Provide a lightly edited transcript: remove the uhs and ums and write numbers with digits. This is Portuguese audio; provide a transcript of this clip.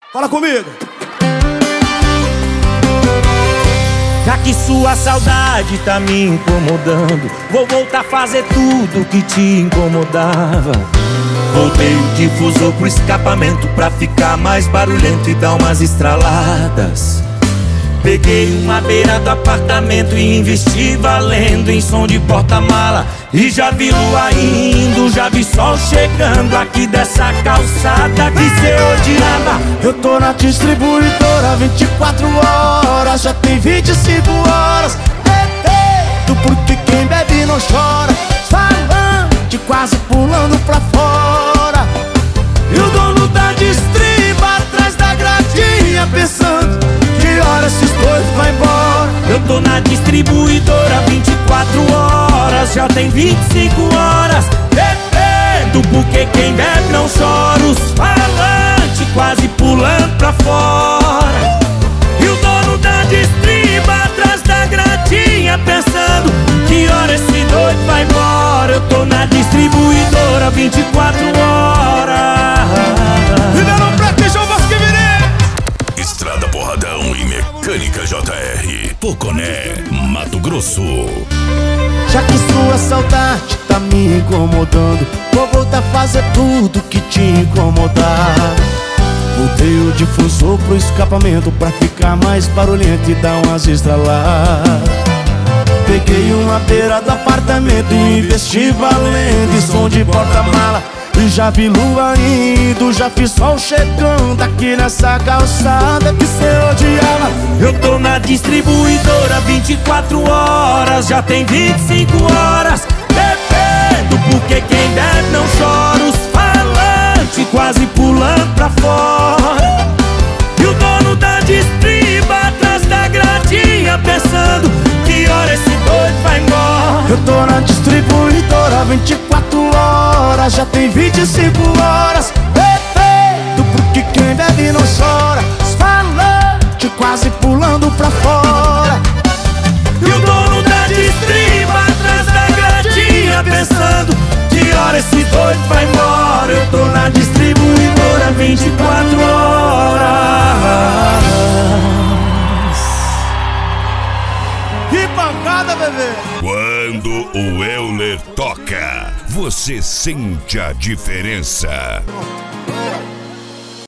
Fala comigo. Já que sua saudade tá me incomodando, vou voltar a fazer tudo que te incomodava. Voltei o difusor pro escapamento pra ficar mais barulhento e dar umas estraladas. Peguei uma beira do apartamento e investi valendo em som de porta-mala. E já vi lua indo, já vi sol chegando aqui dessa calçada que cê odiava. Eu tô na distribuidora 24 horas, já tem 25 horas. Do porque quem bebe não chora, falante quase pulando pra fora. E o dono da distriba atrás da gradinha pensando que hora esses dois vai embora. Eu tô na distribuidora 24 horas, já tem 25 horas. Bebendo porque quem bebe não chora. Os falantes quase pulando pra fora. E o dono da distriba atrás da gradinha pensando que hora esse doido vai embora. Eu tô na distribuidora 24 horas. Ribeirão Preto e João Bosque Mirim. Estrada Porradão e Mecânica JR, Poconé, Mato Grosso. Já que sua saudade tá me incomodando, vou voltar a fazer tudo que te incomodar. Botei o difusor pro escapamento pra ficar mais barulhento e dar umas estraladas. Peguei uma beira do apartamento e investi valendo em som de porta-mala. E já vi lua indo, já fiz sol chegando aqui nessa calçada que cê odiava. Eu tô na distribuidora 24 horas, já tem 25 horas. Bebendo porque quem bebe não chora. Os falantes quase pulando pra fora. E o dono da distriba atrás da gradinha pensando que hora esse doido vai embora. Eu tô na distribuidora 24 horas, já tem 25 horas. Bebendo porque quem bebe não chora. Os falantes quase pulando pra fora. E o dono da distriba atrás da gradinha pensando que hora esse doido vai embora. Eu tô na distribuidora 24 horas. Que pancada, bebê! Quando o Euler toca, você sente a diferença.